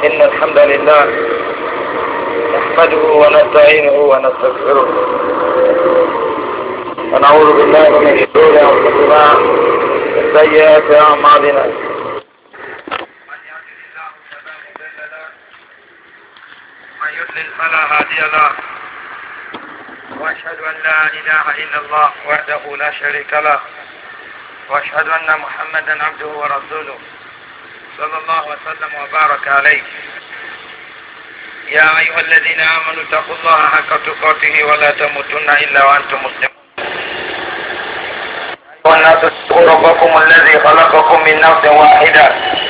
إن الحمد لله نحمده ونستعينه ونستغفره ونعوذ بالله من شرور أنفسنا ومن سيئات أعمالنا. من يهده الله فلا مضل له ومن يضلل فلا هادي له، وأشهد أن لا إله إلا الله وحده لا شريك له، وأشهد أن محمدا عبده ورسوله صلى الله وسلم وبارك عليه. يا أيها الذين آمنوا اتقوا الله حق تقاته ولا تموتن إلا وأنتم مسلمون. والناس اتقوا ربكم الذي خلقكم من نفس واحدة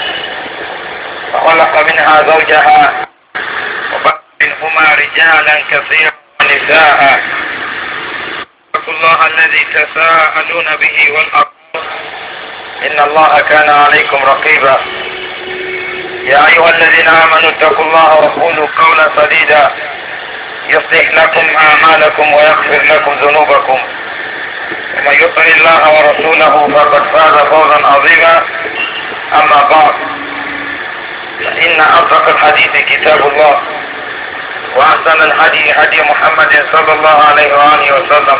وخلق منها زوجها وبث منهما رجالا كثيرا ونساء. اتقوا الله الذي تساءلون به والأرحام إن الله كان عليكم رقيبا. يا أيها الذين آمنوا اتقوا الله وقولوا قولا سديدا يصلح لكم أعمالكم ويغفر لكم ذنوبكم، ومن يطع الله ورسوله فقد فاز فوزا عظيما. أما بعد، فإن أصدق الحديث كتاب الله، وأحسن الهدي هدي محمد صلى الله عليه وآله وسلم،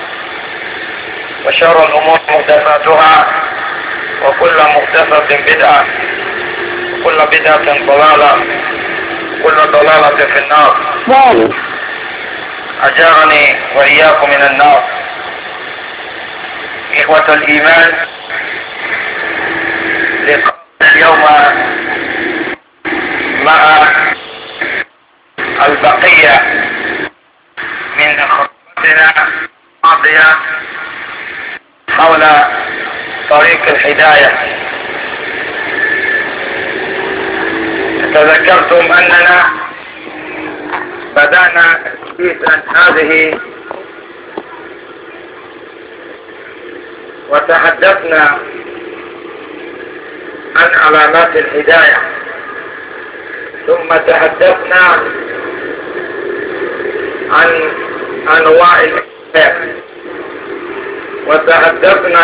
وشر الأمور محدثاتها، وكل محدثة بدعة، وكل بدعة ضلالة، وكل ضلالة في النار. أجارني وإياكم من النار. إخوة الإيمان، لقاء اليوم مع البقية من خطبتنا الماضية حول طريق الهداية. تذكرتم أننا بدأنا تأسيسا هذه وتحدثنا عن علامات الهداية، ثم تحدثنا عن أنواع الهداية، وتحدثنا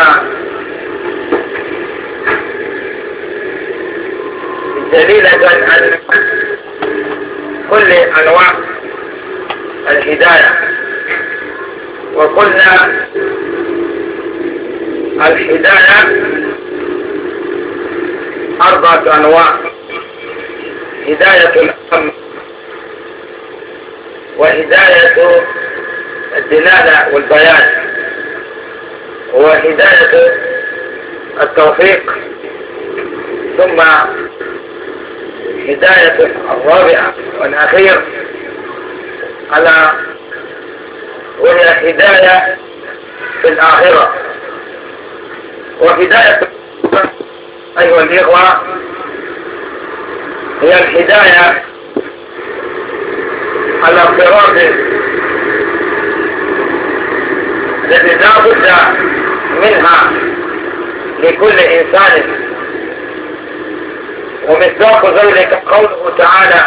دليلا عن كل أنواع الهداية، وقلنا الهداية 4 أنواع: هداية الأمر، وهداية الدلالة والبيان، وهداية التوفيق، ثم هداية الرابعة والأخير وهي هداية في الآخرة. وهداية أيها الإخوة هي الهداية على الصراط التي لا بد منها لكل إنسان، ومصداق ذلك قوله تعالى: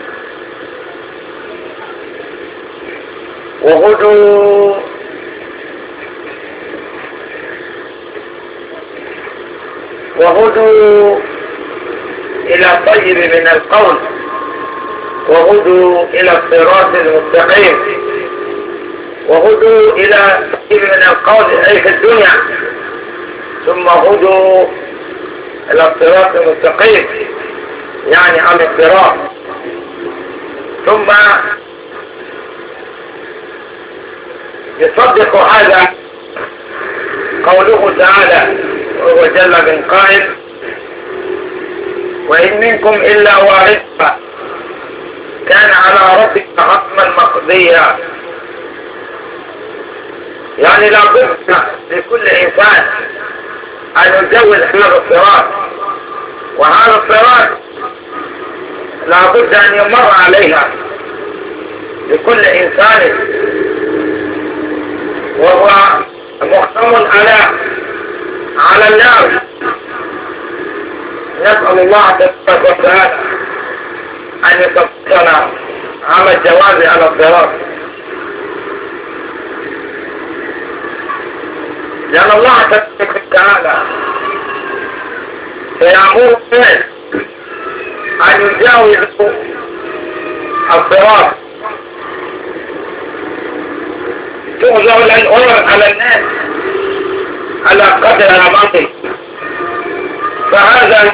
وهدوا إلى الطيب من القول، وهدوا إلى الصراط المستقيم. وهدوا إلى الطيب من القول أي في الدنيا، ثم هدوا إلى الصراط المستقيم يعني عن الصراط. ثم يصدق هذا قوله تعالى وهو جل من قائل: وإن منكم إلا واردها كان على ربك حتما مقضيا. يعني لا بد لكل إنسان أن يجوز هذا الصراط، وهذا الصراط لا بد أن يمر عليها لكل إنسان، وهو محكم على النار. نسأل الله تبارك وتعالى أن يتوفقنا على الجواز على الصراط، لأن الله تبارك وتعالى سيأمر الناس أن أن يجاوزوا الصراط. توزع الأمور على الناس على قدر أعمالهم. فهذا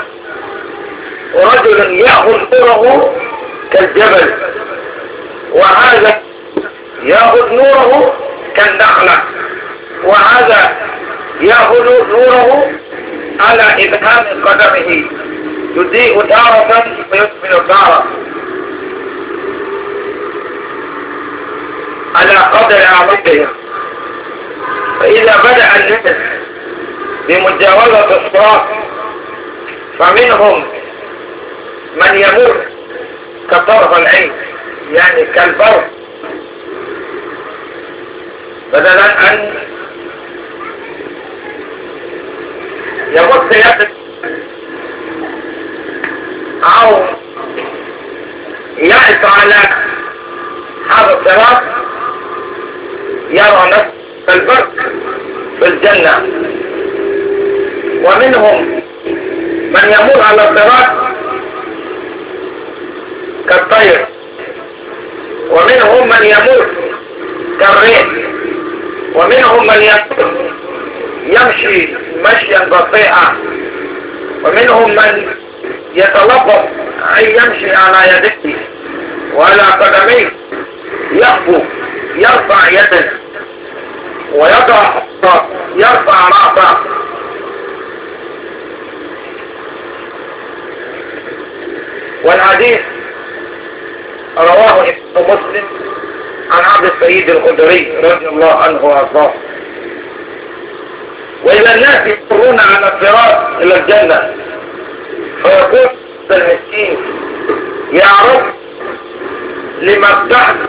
رجل يأخذ نوره كالجبل، وهذا يأخذ نوره كالنخلة، وهذا يأخذ نوره على إبهام قدمه، يضيء تارة ويكمل تارة على قدر أعمالهم. فإذا بدأ الناس بمجاوزة الصراط فمنهم من يمر كطرف العين، يعني كالبرق، بدلا أن يمد يده أو يعث على هذا الصراط يرى نفسه كالبرق في الجنة. ومنهم من يمر على الصراط كالطير، ومنهم من يمر كالريح، ومنهم من يمشي مشيا بطيئا، ومنهم من يتلطف أن يمشي على يديه وعلى قدميه، يخطو يرفع يده ويضع يرفع رأسه. والحديث رواه ابن مسلم عن عبد السيد الخدري رضي الله عنه وارضاه. وإذا الناس يمرون على الصراط إلى الجنة فيقول المسكين: يا رب لما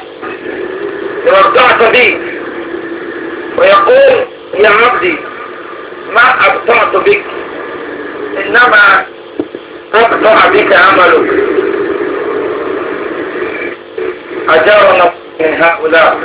ابتعت بي، ويقول: يا عبدي ما ابتعت بك، إنما ابتع بك عملك. أجارنا من هؤلاء.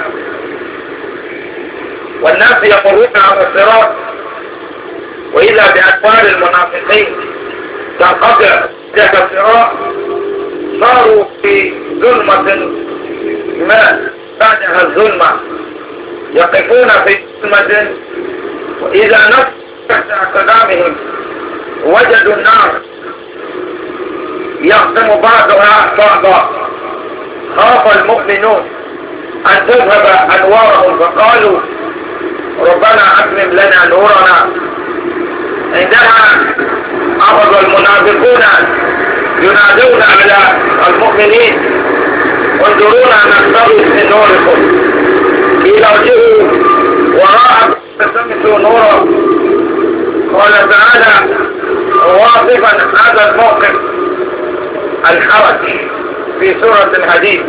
والناس يمرون على الصراط وإذا بأكوار المنافقين تنقطع ذات الصراط، صاروا في ظلمة ما بعدها الظلمة، يقفون في ظلمة، وإذا نفسوا تحت أقدامهم وجدوا النار يختم بعضها بعضا. خاف المؤمنون أن تذهب أنوارهم فقالوا: ربنا أتمم لنا نورنا. عندها أخذ المنافقون ينادون على المؤمنين: انظرونا نقتبس من نوركم، قيل ارجعوا وراءكم فالتمسوا نورا. قال تعالى واصفا هذا الموقف الحرج في سورة الحديد: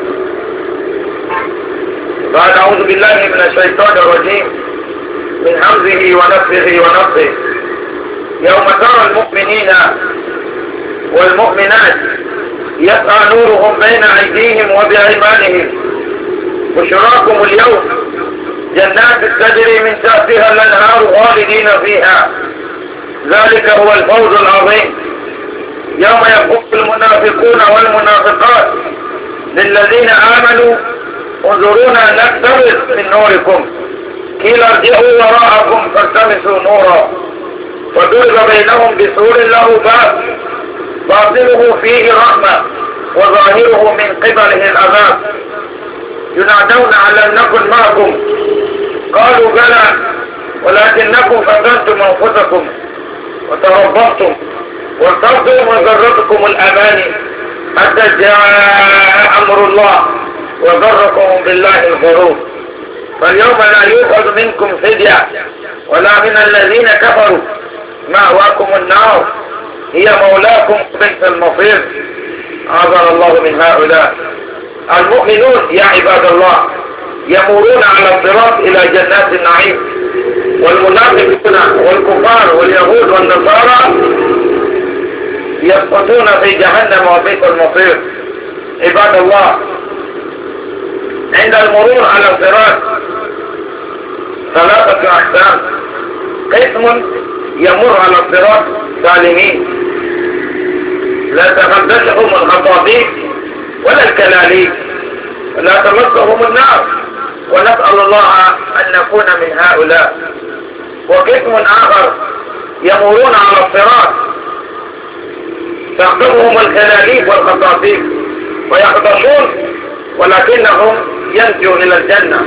بعد أعوذ بالله من الشيطان الرجيم من همزه ونفسه ونفسه: يوم ترى المؤمنين والمؤمنات يسعى نورهم بين أيديهم وبأيمانهم بشراكم اليوم جنات تجري من تحتها الأنهار خالدين فيها، ذلك هو الفوز العظيم. يوم يقول المنافقون والمنافقات للذين آمنوا: انظرونا نقتبس من نوركم، قيل ارجعوا وراءكم فالتمسوا نورا. وضرب بينهم بسور له باب باطنه فيه رحمة وظاهره من قبله العذاب. ينادون على نكن معكم، قالوا بلى ولكنكم فتنتم أنفسكم وتربصتم وارتبتم وغرتكم الأماني حتى جاء أمر الله وغركم بالله الغرور. فاليوم لا يؤخذ منكم فدية ولا من الذين كفروا، مأواكم النار هي مولاكم بئس المصير. أعاذنا الله من هؤلاء. المؤمنون يا عباد الله يمرون على الصراط إلى جنات النعيم، والمنافقون والكفار واليهود والنصارى يسقطون في جهنم وبئس المصير. عباد الله، عند المرور على الصراط ثلاثة أقسام: قسم يمر على الصراط سالمين، لا تخدشهم الخطاطيف ولا الكلاليب، لا تمسهم النار، ونسأل الله أن نكون من هؤلاء. وقسم آخر يمرون على الصراط تخطفهم الكلاليب والخطاطيف ويخدشون، ولكنهم ينجوا إلى الجنة.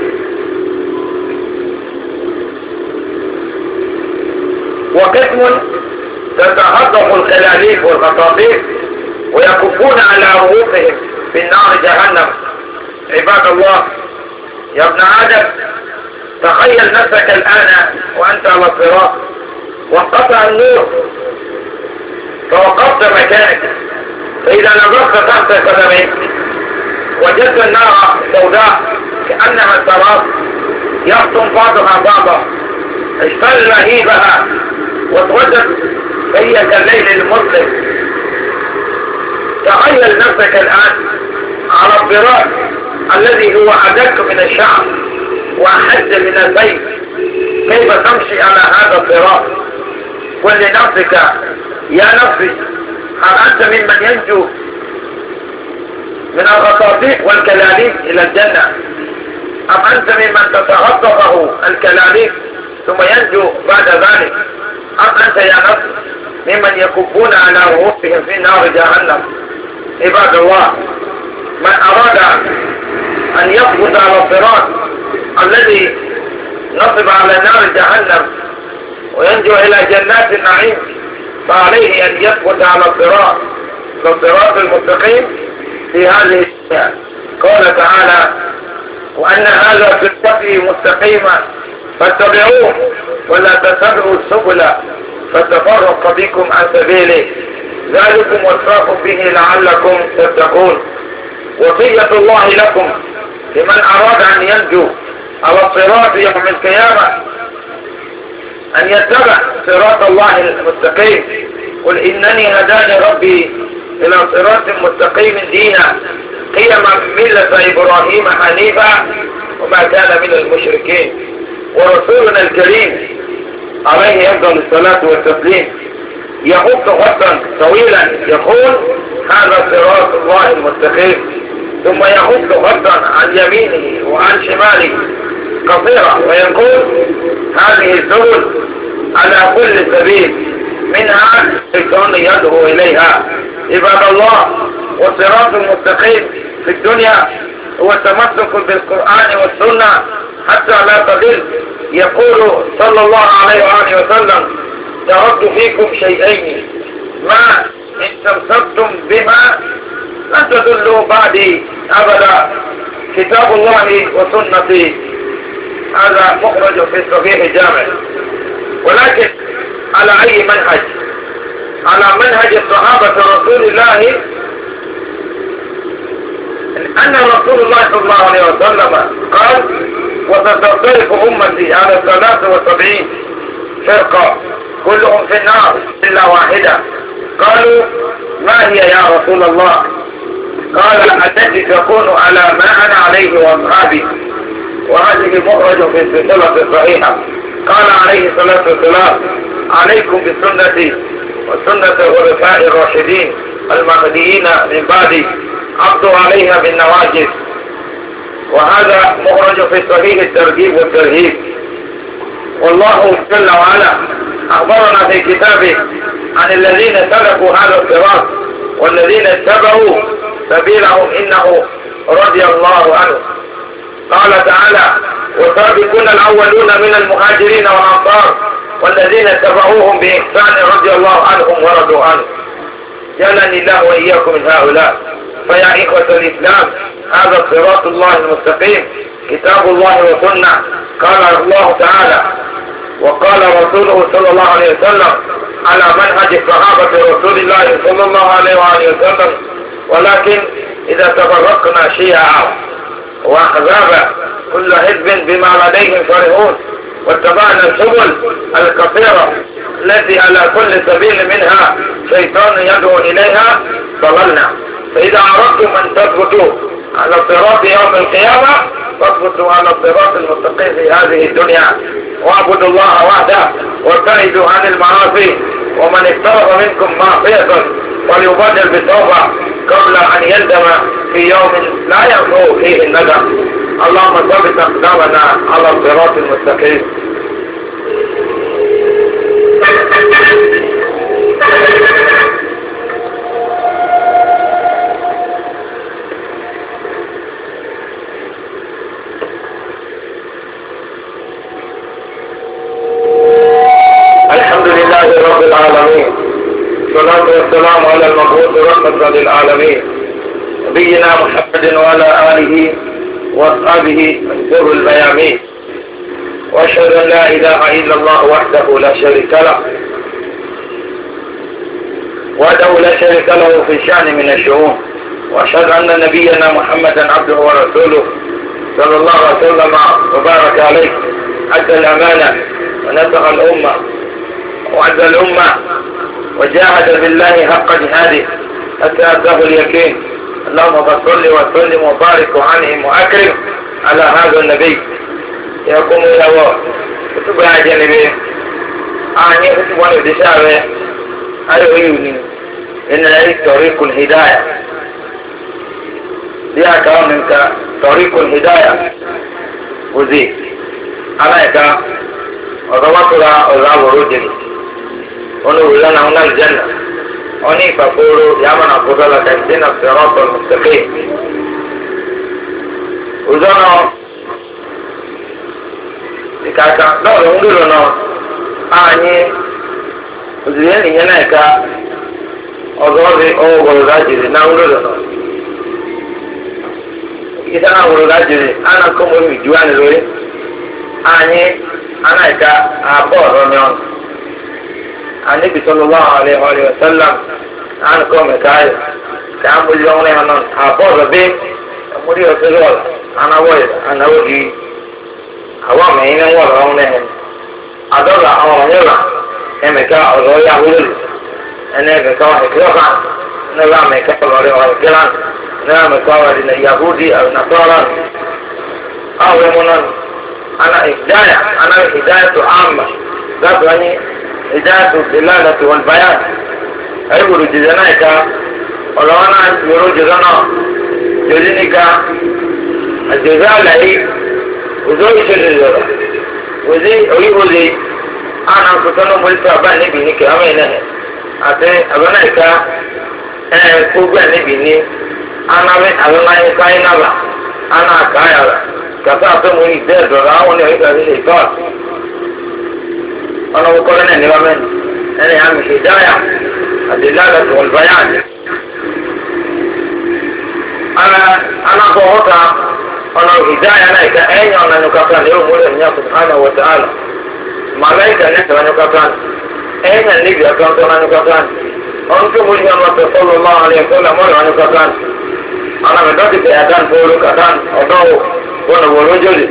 وقسم تتخطف الكلاليب والخطاطيف ويكبون على رؤوسهم في النار جهنم. عباد الله، يا ابن آدم، تخيل نفسك الآن وأنت على الصراط وانقطع النور، فوقفت مكانك، فإذا نظرت تحت قدميك وجدت النار سوداء كأنها السراب يخطم بعضها بعضا، اشتل لهيبها وتوجد هي كالليل المظلم. تخيل نفسك الآن على الصراط الذي هو أدق من الشعر وأحد من البيت، كيف تمشي على هذا الصراط؟ قل لنفسك يا نفسي، هل أنت ممن ينجو من الخطاطيف والكلاليب إلى الجنة، أم أنت ممن تتخطفه الكلاليب ثم ينجو بعد ذلك، أم أنت يا نفس ممن يكبون على رؤوسهم في نار جهنم؟ عباد الله، من أراد أن يثبت على الصراط الذي نصب على نار جهنم وينجو إلى جنات النعيم، فعليه أن يثبت على الصراط المستقيم في هذه الدنيا. قال تعالى: وأن هذا صراطي مستقيما فاتبعوه ولا تتبعوا السبل فتفرق بكم عن سبيله، ذلكم وصاكم به لعلكم تتقون. وصية الله لكم لمن أراد أن ينجو على الصراط يوم القيامة أن يتبع صراط الله المستقيم. قل إنني هداني ربي إلى صراط مستقيم دينا قيما ملة إبراهيم حنيفا وما كان من المشركين. ورسولنا الكريم عليه أفضل الصلاة والتسليم يخط خطا طويلا يقول: هذا صراط الله المستقيم، ثم يخط خطا عن يمينه وعن شماله قصيرة ويقول: هذه السبل على كل سبيل منها شيطان يدعو إليها. عباد الله، والصراط المستقيم في الدنيا هو التمسك بالقرآن والسنة حتى لا تضل. يقول صلى الله عليه وآله وسلم: تركت فيكم شيئين ما إن تمسكتم بما لن تضلوا بعدي أبدا، كتاب الله وسنتي. هذا مخرج في صحيح الجامع. ولكن على أي منهج؟ على منهج الصحابة رسول الله، أن رسول الله صلى الله عليه وسلم قال: وستفترق أمتي على 73 فرقة كلهم في النار إلا واحدة. قالوا: ما هي يا رسول الله؟ قال: التي تكون على ما أنا عليه وأصحابي. وهذه مخرج في السلسلة الصحيحة. قال عليه الصلاة والسلام: عليكم بسنتي وسنة الخلفاء الراشدين المهديين من بعدي، عضوا عليها بالنواجذ. وهذا مخرج في صحيح الترغيب والترهيب. والله جل وعلا أخبرنا في كتابه عن الذين سلكوا هذا الصراط والذين اتبعوا سبيلهم إنه رضي الله عنه. قال تعالى: والسابقون الأولون من المهاجرين والأنصار والذين اتبعوهم بإحسان رضي الله عنهم ورضوا عنه. جعلني الله وإياكم من هؤلاء. فيا إخوة الإسلام، هذا صراط الله المستقيم كتاب الله وسنة. قال الله تعالى وقال رسوله صلى الله عليه وسلم على منهج صحابة رسول الله صلى الله عليه وسلم. ولكن إذا تفرقنا شيعا وأحزابا كل حزب بما لديهم فرحون واتبعنا السبل الكثيرة التي على كل سبيل منها شيطان يدعو إليها ضللنا. فإذا أردتم أن تثبتوا على الصراط يوم القيامة فاثبتوا على الصراط المستقيم في هذه الدنيا، واعبدوا الله وحده وابتعدوا عن المعاصي. ومن اقترب منكم معصية وليبادر بالتوبة قبل أن يندم في يوم لا ينفع فيه الندم. اللهم ثبت أقدامنا على الصراط المستقيم. الحمد لله رب العالمين، والصلاة والسلام على المبعوث رحمة للعالمين نبينا محمد وعلى آله وأصحابه الغر الميامين، وأشهد أن لا إله إلا الله وحده لا شريك له في شأن من الشؤون، وأشهد أن نبينا محمدا عبده ورسوله صلى الله عليه وسلم وبارك عليه، أدى الأمانة ونصح الأمة وعز الأمة وجاهد بالله حق جهاده حتى أتاه اليقين. اللهم صل وسلم وبارك وعنهم وأكرم على هذا النبي. يقوم إلى الله كتب جانبي أعني كتب وانا بدشاوة أيوني إن لديك طريق الهداية دي أكام منك طريق الهداية وزي عليك وضوطنا الله ورجلي ونقول لنا هنا الجنة وني فقولوا يا من أفضل تهدنا الصراط المستقيم. وزنا ikaka lọ́rọ̀ ń lò náà ààyè òṣèré nìyẹn náà ká ọgọ́rin ohun òwòrò lájèrè náà ń lò náà ìṣẹ́ náà òwòrò lájèrè ánà kọ́mọ mi jù wánì lórí ààyè anáìka àbọ̀ ọ̀rọ̀ mi ọ̀nà àníbi sọ́nù wà ọ̀rẹ́ ọ̀rẹ́ ọ̀sẹ́lá ánà kọ́ mi káyọ̀ kí á mójú ọ̀hún ẹ̀hán náà àbọ̀ ọ̀rọ̀ bí ọmọdé ọ̀sẹ̀ lọ́ọ̀lá anáwọ̀ anáwọ̀ di àwọn ọmọ yìí ń wọ̀ lọ́wọ́ lẹ́yìn àdọ́gba àwọn ọmọ yẹn rà ẹ̀mẹ̀ká ọ̀rọ̀ yà wúlò ẹ̀nà ẹ̀mẹ̀ká wà ẹ̀kẹ́ ọ̀hà ẹ̀nà ẹ̀mẹ̀ká ọ̀rọ̀ wà ẹ̀kẹ́ lánà ẹ̀nà ẹ̀mẹ̀ká wà ẹ̀dínà yahudi àrùnàtọ́rọ̀ àwọn ẹ̀mọ náà ana ìdáyà ana ìdáyà tó àmà láti wáyé ìdáyà tó ìlànà tó wọn báyà ẹ̀rùbùrù jìjẹ náà ìka ọ̀rọ̀ wọn náà yòrò jìjọ náà jòdì níka àjòjì àlàyé òzò ìṣẹ̀lẹ̀ lọ́rọ̀ òzì òyìnbóze àná nkùtọ́ ní mọ́lẹ́tò àbá níbi ní kìlámù yìí náà àti àbáná ìka gbogbo ẹ̀ níbi ní anáwé àbámáyé káyé nàbà àná àkáyàrá kàtà àfẹ́mu ní ìdẹ́ ìdọ̀rọ̀ àwọn ní ọ̀yẹ́ká ní ìtọ́ ọ̀nà òkọ́lẹ́ náà níwá mẹ́rin ẹni àmì ìdáyà àti ìlànà tó wọ̀l báyà ní. anákọ̀ ọ̀tá ọ̀nà ìdáyà náà ìka ẹ̀yìn ọ̀nà nukata ní òun múlẹ̀ ní àkùnrin wọ̀tá àlọ́ màláìkà ní ìtàn nukata ẹ̀yìn níbi àkàntọ́ náà nukata ọ̀n tó múlẹ̀ ní ọmọ tẹ̀sọ́lọ́ máa rẹ̀ fọ́lá mọ́lẹ̀ nukata ọ̀nà mẹ́tọ́tì tẹ̀ àdán fọ́lọ́ kàtàn ọ̀dọ́ wọn wọ̀rọ̀ jọ́lẹ̀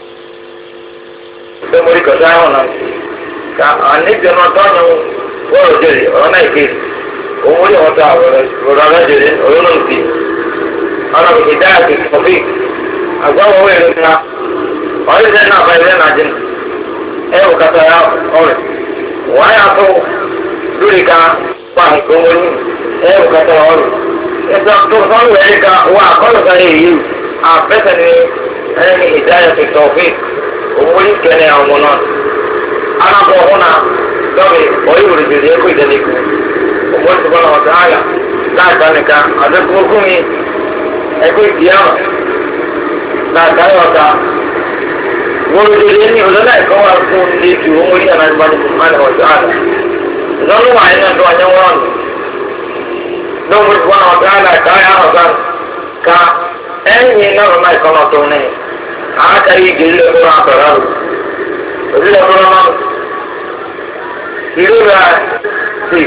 tó múlẹ̀ kọ̀tà ọ̀nà ka àníbi ọ̀nà tọ́nyẹ wọ̀rọ̀ jọ́lẹ̀ ọ̀nà náà ìké òun múlẹ̀ wọ́tà wọ̀rọ̀ alájọ́lẹ̀ ọ̀rọ̀ náà ti ọ̀nà ìdáyà ti kọ̀fí agbawo wo yẹn na ọyẹ sẹ náà báyìí lẹ́nu àjẹnù ẹ wò kàtà ya ọrẹ wọ́n yà tó lórí ká wà ìgbọ̀nwó ní ẹ wò kàtà ya ọrẹ ẹsẹ tó sọ́nù wẹ̀rẹ̀ ká wà kọ́lù ká yẹ yìí àbẹ́sẹ̀ ni ẹni ìdáyà ti tọ̀ fún òun ní kẹ́ni àwọn ọmọ náà alábọ̀ ọ̀hún náà lọ́bì ọ̀yẹ́ wòlé jòlè ẹ̀kọ́ ìdẹ́nìkú òun ti bọ́lá ọ̀tá àyà láàgbá nìkan àdékùn fún mi ẹ̀kọ́ ìdíyàwó láàdáyọ̀ ọ̀tá wọ́n lè lé ní ọ̀dọ́dá ẹ̀kọ́ wà fún ilé ju owó orí ànágbáni mọ́lẹ̀ ọ̀tá àlà ìdánwò wà nínú ẹ̀dọ́ ọ̀nyẹ́ wọ́n nù lọ́wọ́ ìwọ́n ọ̀tá àlà ẹ̀ka ayá ọ̀tá ka ẹ̀yìn náà lọ́nà ẹ̀kọ́ náà tó ní àákàrí ìgbèlú ẹ̀kọ́ àtọ̀rọ̀ rò òbí ẹ̀kọ́ náà ìlú rẹ̀ sí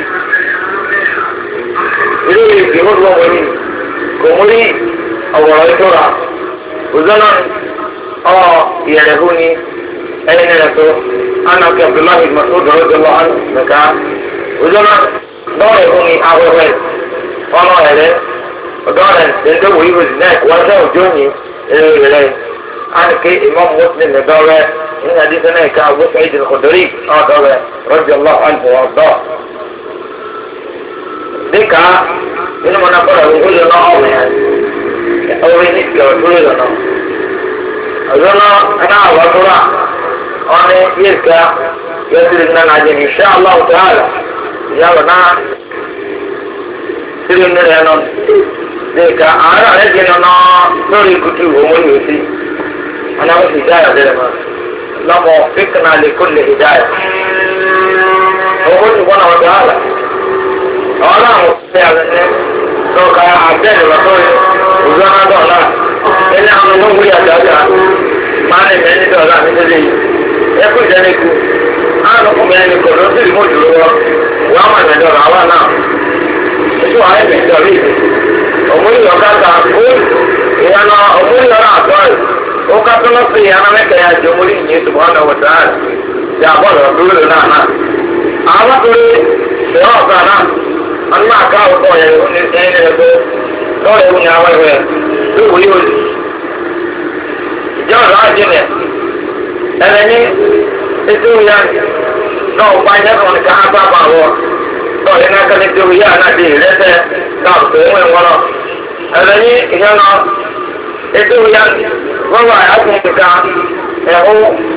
ìlú rẹ̀ ìgbìmọ̀ tó wọ́n ní kò mú rí ọ̀wọ̀rọ̀ ìtura òzọ́nà يرهوني أين يسو أنا عبد الله بن مسعود رضي الله عنه مكان وزنا يرهوني أغوهي وما يلي ودارا يندو يوزناك وزاو جوني إليه أنا كي إمام مسلم دارا إن حديثنا كأبو سعيد الخدري دارا رضي الله عنه وارضاه ذكا inú mọ́nà kọ́ra gbogbo lọ́nà ọ̀mẹ́ yẹn ọ̀rẹ́ ní ìgbà tó lè lọ́nà ọ̀dọ́ náà ẹ̀ná àwọn tó rà ọ̀nà yìí ká yẹ́sìrì náà nàjẹ́ ní iṣẹ́ aláwọ̀ tó hàlà ìyàwó náà sírí nínú ẹ̀ nọ dèkà àárẹ̀ rẹ̀ jẹ́ nọ lórí kutu òun yóò sí ọ̀nà ó sì dáyà dẹ́rẹ̀ mọ́ lọ́mọ fíkànnà lè kó lè dáyà òun ti wọ́n àwọn tó hàlà ọ̀nà àwọn ọ̀sẹ̀ àgbẹ̀ lọ́ka àbẹ́rẹ̀ lọ́tọ́rẹ̀ òjò náà dọ̀ọ̀la ẹni àwọn ọmọ wúyà dáadáa máa ń ẹ̀mẹ́ ní dọ̀ọ̀la ní tẹ́lẹ̀ yìí ẹkú ìdẹ́nìkú àwọn ọkùnrin ẹni kò ló sì rí mọ́ jùlọ wọ́n wọ́n á máa ẹ̀mẹ́ dọ̀ọ̀la wà náà ètò àwọn ẹ̀mẹ́ dọ̀ọ̀la yìí ọmọdé ọ̀gá ta ó ìyànà ọmọdé ọ̀rọ̀ àtọ́ ẹ̀ ó ká tó lọ sí ìyànà mẹ́kẹ́ yà jẹ́ ọmọdé ìyẹn tó wọ́n lọ́wọ́ dáa yà bọ́ọ̀lù ọ̀dúró náà náà àwọn tó lé ìyànà ọ̀gá náà wọ́n máa ká ọ̀tọ̀ yẹn ní ẹni ẹgbẹ́ lọ́wọ́ ẹ̀wọ̀n ní àwọn ẹ̀wẹ̀ tó wòye òsì ìjọ ọ̀rọ̀ àjẹnẹ̀ ẹ̀rẹ̀ní ètò ìyá náà ọ̀pá ẹ̀yẹ́ kan ní ká bá bá wọ̀ náà yẹn náà kẹ́lẹ́ tó ìyá náà di ìrẹsẹ̀ náà tó ń wẹ̀ wọ́n náà ẹ̀rẹ̀ní ìyá náà ètò ìyá wọ́n wà ákùn kíkà ẹ̀hó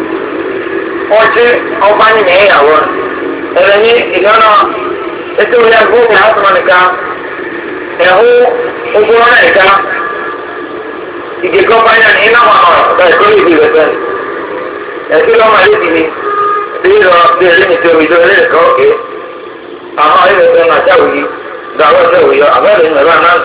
ọtí ọba nyìnyín ìyàwó ẹ̀rẹ̀ní ìyá náà ètò ìyá gbóògùn àtúmọ̀ nìkan ẹ̀hó ogun ọ̀nà ìka ìgbèkọ́ báyà ní iná wà náà ọ̀gá ìkọ́lé ìdí rẹ̀ sẹ́ni ẹ̀sìn lọ́mọ ayé ti ní bí lọ bí ẹ̀rí mi tó ìjọ ilé ẹ̀kọ́ òkè àwọn ayé rẹ̀ náà jáwé yìí dàwọ́ ẹ̀sẹ̀ òyọ àbẹ́rẹ́ ní ẹ̀rọ náà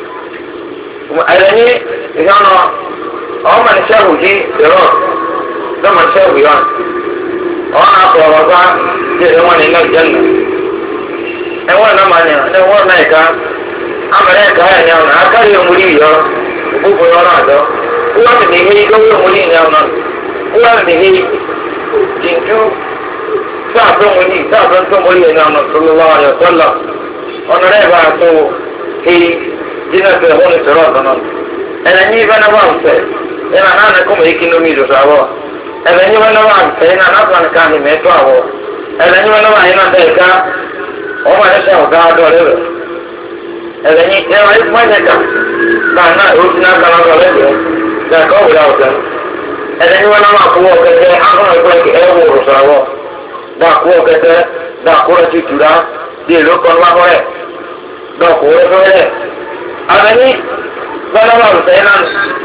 ẹ̀rẹ́ ní ìyáná ọmọ ní sẹ́wù yìí ìrọ̀ lọ́mọ ní sẹ́wù yọ̀ ọ̀hún àpò ọ̀rọ̀ bá ṣe ẹ̀wọ̀n ní iná ìjẹ́nu ẹ̀wọ̀n náà máa ní ẹ̀wọ̀n náà ìka amẹrẹ ẹka ẹ ní ọ̀nà akárí omuli yọ gbogbo ọ̀nà àdọ́ wọ́n ti ní ihe gbogbo omuli ní ọ̀nà wọ́n ti ní jìntú sáàtọ̀ omuli sáàtọ̀ ntọ́muli ní ọ̀nà sọlọ́wọ́ ayọ̀ sọlọ́ ọ̀nà rẹ̀ bá tó èyí jìnnà tó ẹ̀hún ní sọ̀rọ̀ ọ̀nà ẹ̀rẹ̀ ní ibẹ̀ náà wà fẹ́ ẹ̀nà náà nà kọ́mọ̀ èkì nomi ìdòdò àwọ̀ ẹ̀rẹ̀ ní ibẹ̀ náà wà fẹ́ ẹ̀nà náà fà ní káàmì mẹ́tọ́ àwọ̀ ẹ̀rẹ̀ ní ibẹ̀ náà wà yín náà dẹ̀ ẹ̀ka ọmọ ẹ̀ṣẹ̀ ọ̀gá adọ́ rẹ̀ ẹ̀rẹ̀yìn ẹ̀rọ ìfúnmọ́nyẹ̀ká náà náà ó ti náà kan lọ́dọ̀ lẹ́gbẹ̀ẹ́ náà kọ́ wùdà ọ̀tẹ̀ ẹ̀rẹ̀yìn wọn náà máa kó ọ̀kẹ́tẹ́ ákùnrin ìpínlẹ̀ ẹ̀wọ̀ òrùsọ̀rọ̀ náà kó ọ̀kẹ́tẹ́ náà kó ọ̀tí tùrá bí èlò kan lábọ́rẹ̀ náà kó ọ̀rẹ́ ẹ̀rẹ̀yìn wọn náà máa rùsẹ̀ náà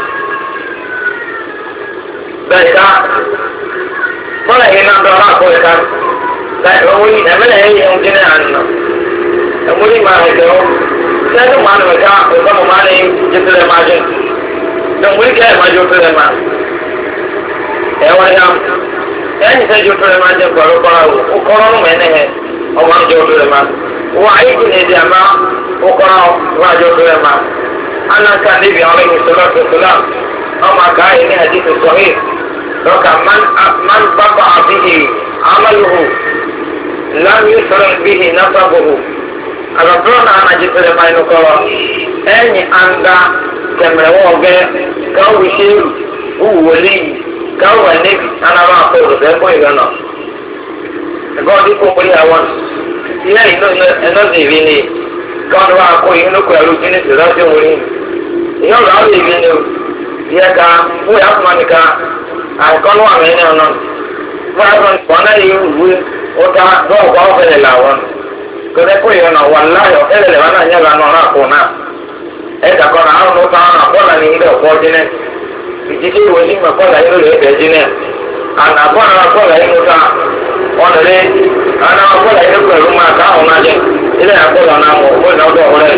bẹ́ẹ̀ ká fọ́nà yìí náà dọ̀rọ̀ àkó ẹ̀ká sẹ́dún máa nù ẹ̀ka ẹ̀kọ́ mọ̀ máa ní jẹ́tẹ̀lẹ̀ máa jẹ́ lọ́mọdé kẹ́ ẹ̀ máa jẹ́ òtẹ̀lẹ̀ máa ẹ̀wọ̀n ya ẹ̀yìn sẹ́ jẹ́ òtẹ̀lẹ̀ máa jẹ́ gbọ̀rọ̀ kọ́ra o kọ́rọ́ nù mẹ́nẹ̀ ẹ̀ ọmọ jẹ́ òtẹ̀lẹ̀ máa wọ́n ayé kì ní ẹ̀dí àmà o kọ́ra wọ́n jẹ́ òtẹ̀lẹ̀ máa anaka níbi àwọn ẹ̀yìn sọ́lá sọ́lá ọmọ àká yìí ní àdìsí sọ́hí lọ́kà man bàbá àbíyì amaluhu lámì sọ̀rọ̀ bíyì náfàbùhù àgbàdo náà nàjẹ tẹlẹ máa inú kọ ẹyìn anga tẹmẹrẹwọ ọgẹ káwọ ìṣèlú wúwo wọlé yìí káwọ ẹnẹbi anamọ akọ òdòdó ẹkọ ìgbà náà ẹgbẹ ọdún kò wọlé àwọn ilé ìlú ẹnọdún ìbí ni káwọn wá akọ yìí lóko ẹrú kí ní sèdá sí wọlé yìí ìyá ọ̀rọ̀ àwọn ìbí ni o ìyá ká wọ́n yà fún mi ká àìkọ́nù àmì ẹni ọ̀nà wọ́n yà fún mi kọ́ náà yìí wúwo ó ta bọ́ọ̀ bá ọ̀fẹ́ làwọn kọ́dẹ́ kó yọ̀ náà wà láyọ̀ ẹ̀rẹ̀lẹ̀ wà náà nyẹ́la náà náà kó náà ẹ̀ka kọ́ náà àwọn ọ̀tá náà kọ́lá ní ilé ọ̀pọ̀ jẹ́nẹ́ ìdíje wo ní ma kọ́lá yìí lórí ẹ̀bẹ̀ jẹ́nẹ́ àná kọ́lá kọ́lá yìí lóta ọ̀nàlẹ́ àná kọ́lá yìí lóko ẹ̀rú máa ká ọ̀nà jẹ́ ilé àkọ́lá náà mọ̀ ó ìnáwó dọ̀ ọ̀rẹ́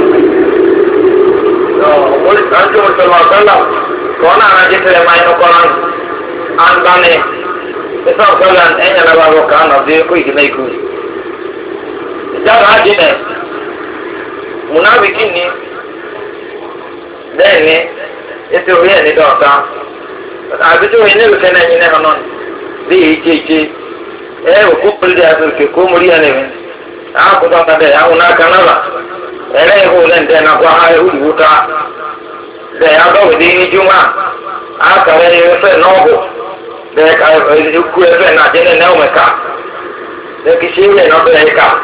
àti mùsùlùmí ọ̀sọ́lá kọ́ náà náà jẹ́ tẹ̀lé máa yín kọ́lá àǹtánì ìsọ̀ ọ̀sọ́lá ẹ̀yìn alábàbọ̀ kà á nà bí kó ìdílé ikú ìjábọ̀ àjìnà múnábìkì ni bẹ́ẹ̀ ni ètò orí ẹ̀ ní dọ̀ọ̀ta àbí tó yẹn nílùú kẹ́nà ẹ̀yìn náà náà bí èyí jẹ́jẹ́ ẹ̀ òkú pèlè àti òkè kó mórí ẹ̀ nìyẹn àkótó ọ̀tàdé àwọn náà kan náà ẹ̀rẹ́ ìhó lẹ́ǹtẹ̀ náà kó ayé olùwó ta bẹ́ẹ̀ adọ́wìdí ní júmọ́ àkàrẹ́ ẹ̀fẹ́ nọ́ọ̀bù bẹ́ẹ̀ ká ikú ẹ̀fẹ́ náà jẹ́ náà mẹ́ka bẹ́ẹ̀ kì í ṣe é yẹn náà bẹ́ẹ̀ ká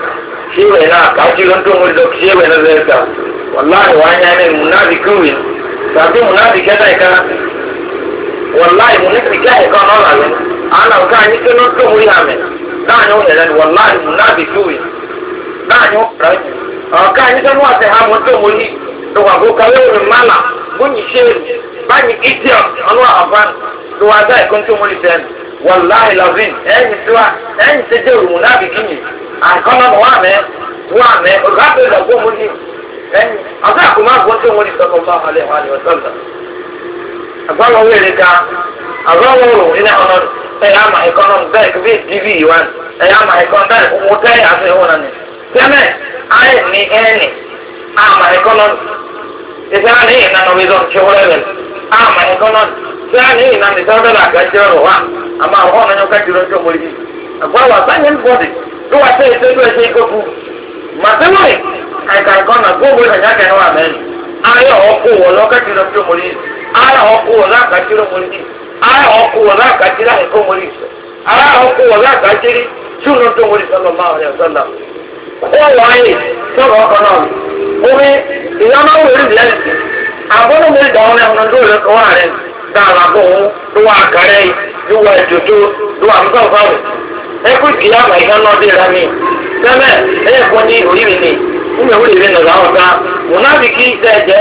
shewe na kaji lonto mo do shewe na zeka wallahi wanya ne munafiki huyu sababu munafiki hata ika wallahi munafiki kai kwa nala we ana ukani kino to muri ame danyo ne wallahi munafiki huyu danyo right akani kama wate ha mo to muri to wa ko kawe mala bunyi shewe bani itia anwa aban to wa dai kon to muri ten wallahi lazim en seje munafiki ni akona wa me ogabe la go muri en asa kuma go to muri sallallahu alaihi wa sallam agba wo le ka agba wo ina ono ama economic back bi tv one ama economic mo tai ase wona ni teme ai ni eni ama economic esa ni na no vision chole ama economic sa ni na ni sabe la ga jero wa ama ho na nyoka jiro to muri agba wa sa nyen body do wa se ko ku matewai ai ka ko na go bo na nya ke no amen ayo oku wo lo ka jiro to muri ayo oku wo la ka jiro muri ayo oku wo la ka jira ko muri ayo oku wo la ka jiri suno to muri sallallahu alaihi wasallam ko wai to ko no muri ina ma wo ri le abono muri da ona ona do le ko are da la go do wa kare do wa jojo do wa ko fa e ku ki ya mai kan no de ra ni teme e ko ni ori ni ume ori ni na ga ota munafiki je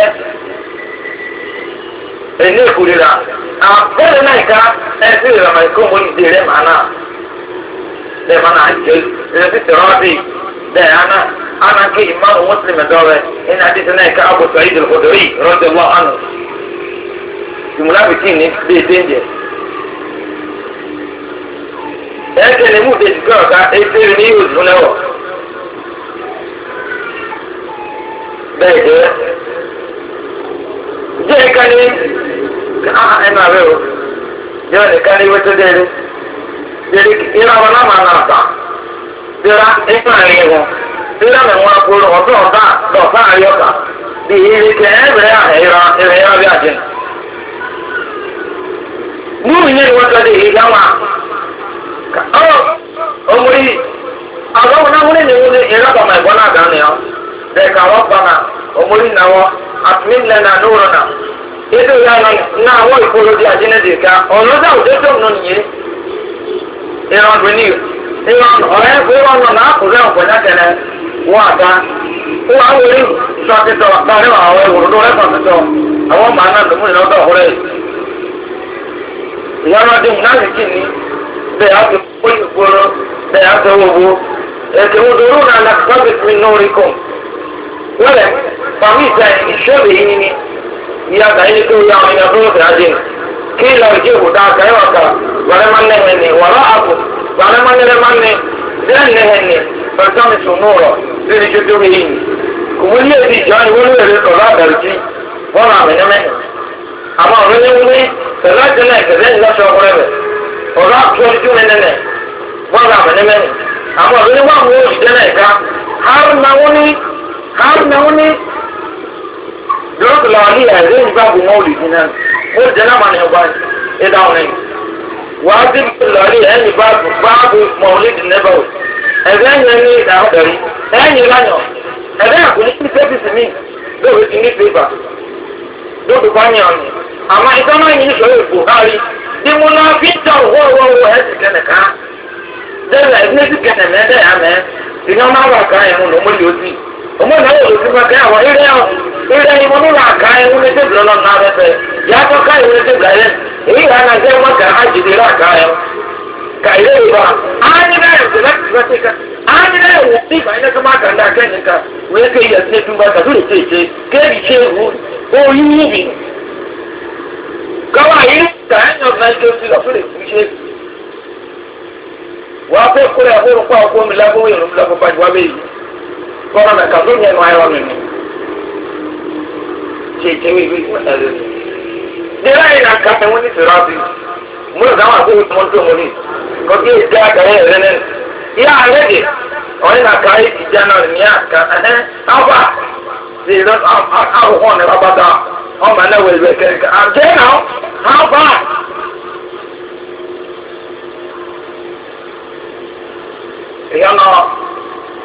ene kulira a bere na ka e si ra mai ko mo ni de re mana je e si terapi de ana ke imam muslim dole in hadith na ka abu sa'id al-khudri radiyallahu anhu munafiki ni de danger eke ne mu de ka e ni uzunewo bẹ́ẹ̀ jẹ́ ìkànnì ẹ̀nà rẹ̀ o jẹ́ ìkànnì wẹ́tẹ́ dẹ́rẹ́ dẹ́rẹ́ ìlànà náà máa nà ta dẹ́rẹ́ ìgbà rẹ̀ wọn dẹ́rẹ́ mẹ́wọ́n akóró ọ̀tọ̀ ọ̀tá àyọ̀ká bí ìrìkẹ́ ẹ̀bẹ̀rẹ̀ àhẹ́rẹ́ ẹ̀rẹ́ bí àjẹ́ múmi ní ìwọ́tẹ́ dẹ́ ìgbàwà ọmọdé àwọn ọmọdé ní ìrọ́bàmọ̀ ẹ̀gbọ́n náà dání ọ́ deka wapana omuli nawo atmin lana nurana edo yana na wo ikolo di ajine deka onoda odeto nonye eran beni eran ore ko ron na ko le ko na tene wata o awori so te to bare wa o wo do re ko to awon ma na do mu no do hore yana de na kini be a ko ikolo be a ko wo e ke wo do na na sabit min nurikum wala famisa ishobe yini ya gaini ko ya ina ko gaje kila je huda kai waka wala manne ne wala abu wala manne dan ne fartami sunuro dili jodo yini kumuli bi jani wala re to la darji wala meneme ama wala wala salatu na kaza la so horebe wala ko ju menene wala meneme ama wala wa mo dena ka har na wani lọ́dọ̀ lọ́wọ́ ní ẹ̀rẹ́ ìgbàgbọ́ mọ́ọ̀lì ní náà ó jẹ́ náà máa ní ọgbà ẹ̀dá ọ̀rẹ́ wà á dé lọ́rí ẹ̀yìn báàbù mọ́ọ̀lì ní nẹ́bà ò ẹ̀rẹ́ ẹ̀yìn ní ìdáwọ́dẹ̀rí ẹ̀yìn lánàá ẹ̀rẹ́ àkùnrin ní sẹ́fíìsì mi lóòrè ti ní pépà lóòrè bá yàn ọ̀nì àmọ́ ìtọ́nà yìí sọ̀rọ̀ èkó kárí bí mo náà fi ń tọ̀ wọ́ọ̀wọ́ ẹ̀ sì kẹ́nẹ̀ ká dẹ́rẹ́ ẹ̀ ní sì kẹ́nẹ̀ mẹ́ẹ́dẹ́ yà mẹ́ ìyọ́n máa wà ká ẹ̀mú lọ́mọdé ó sì ọmọ náà yóò lòsí fún akẹ́yàwó ilé ìwọ nílò àká ẹ̀hún ní tẹ́bìlì ọlọ́run náà rẹ̀ yàtọ̀ ká ìwé ní tẹ́bìlì ayé èyí wà náà jẹ́ wọ́n kà á jìdí rà ká ẹ̀ kà ilé ìwà ányi náà yóò tẹ̀lé tìfẹ́ ká ányi náà yóò wọ́n ìgbà yẹn kọ́ máa kà ní akẹ́yìn ká wọ́n ké yẹ sí ẹtú bàtà tó lè tẹ̀ ṣe kéèbì ṣe ewu oyún níbi káwá yìí kà ẹ̀yìn ọ̀gbìn náà ṣe lọ́fẹ́ lè fi ṣe wọ́n á fẹ́ kúrẹ́ àbúrò pa ọkọ mi lágbó ìrùn lágbó pàjọ́ wá bẹ́ẹ̀ kọ́nà mẹ́ka tó yẹn nù ayọ̀ nínú ṣe ìṣẹ́wé ìwé ẹ̀rẹ́ ni. Nílá yìí nà ká ẹ̀wọ̀n ní sèrè àti mo lè dáhùn àti ìwé tó mo ní kọ́kí ìdí àgàrẹ́ ẹ̀rẹ́ nínú. Ìyá àrẹ́ dì ọ̀yìn nà ká ìjà náà ní àká àbá ṣe ìlú àhùhọ́ ní abáta ọmọ náà wẹ̀ ìwé kẹ́kẹ́ àjẹ́ náà àbá. Ìyá náà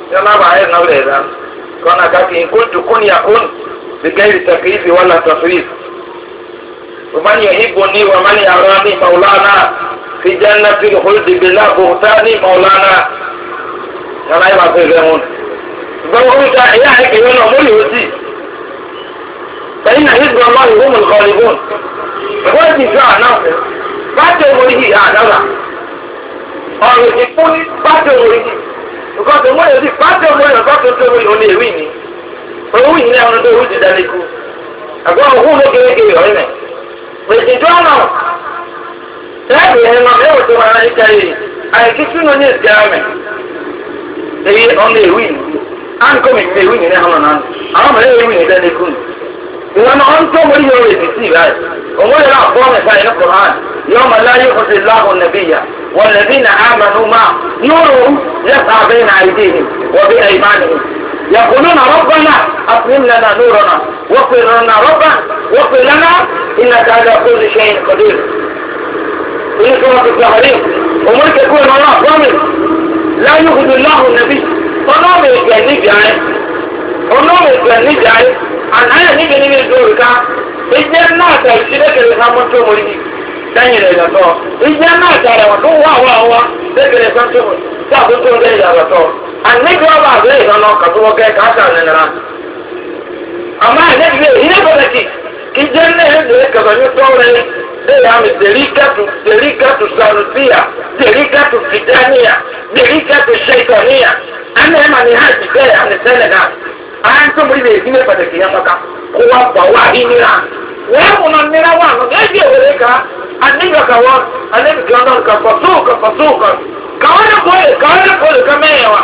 يلا بعير نقول إذا كنا كاتي إن كنت كن يكون بغير تكييف ولا تصريف ومن يحبني ومن يراني مولانا في جنة الخلد بلا بهتاني مولانا يلا يبقى في الزمون بقول يا حك يوم مولي وسي فإن حزب الله هم الغالبون فقلت إنسان ناصر باتوا موليه أعنى ọ̀rọ̀ ìfún ní pàtó orí ni because the money is pàtó orí ọ̀gá tó tó orí òní èwì ni owó yìí ní àwọn ọdún owó ti dalẹ̀ kú àgọ́ òhun ló kérékèrè ọ̀rẹ́ mẹ́ pèsè tó ọ̀nà ẹ̀ẹ́dì ẹ̀ máa mẹ́wò tó máa ń ká yìí àìkí túnú ní ìsì àmì èyí ọ̀nà èwì ni à ń kọ́ mi ní èwì ni ní àwọn ọ̀nà àwọn mẹ́rin èwì ni dalẹ̀ kú ìwọ̀n náà ń tó mọ́ yìí ọ̀rẹ́ ìsì báyìí òun yẹn náà fọ́ mẹ́ta ìlú kọ̀ọ̀án يوم لا يخزي الله النبي والذين آمنوا معه نورهم يسعى بين أيديهم وبأيمانهم يقولون ربنا أتمم لنا نورنا واغفر لنا ربنا واغفر لنا إنك على كل شيء قدير في سورة التحريم وملك يكون الله ضامن لا يخزي الله النبي فنوم يتجنب يعني ونوم يتجنب يعني عن أنا نيجي نيجي دورك إذا الناس يشترك الإسلام مريض lẹ́yìn rẹ̀ yàtọ̀ ìjẹ́ náà tààrà wọn tó wá lẹ́gbẹ̀rẹ̀ sọ́tò sáàtò tó ń lẹ́yìn yàtọ̀ àníkí ọba àgbẹ̀ ìdáná kàtúwọ́ kẹ́ káàtà nìyẹn. àmọ́ àníkí ilé pàtàkì kì í jẹ́ náà ẹ̀dẹ̀rẹ̀ kàtàkì tó rẹ̀ lẹ́yìn àmì dèríkàtù sàlùsíyà dèríkàtù fìdáníyà dèríkàtù ṣèkọ̀níyà àmì ẹ̀mà ni hajj bẹ́ẹ̀ àmì sẹ́nẹ̀gà àyàn tó mú ilé ìdílé pàtàkì yẹn mọ́ta kó wá gbà wá ìnira wọ́n mú na nira wà nù ẹ̀jẹ̀ òwúrẹ́ ká aniga kawa anabi kanon ka fasuka kawana kole ka mewa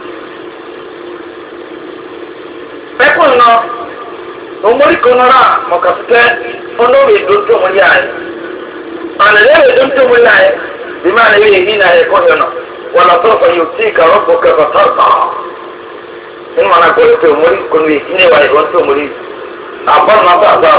peko no omori konora mokafite ono be donto mori ayi ana le donto mori ayi bi ma le hina e ko no wala to fa yutika rabbuka fatarda in mana ko to mori kon wi kine wa donto mori abon na ba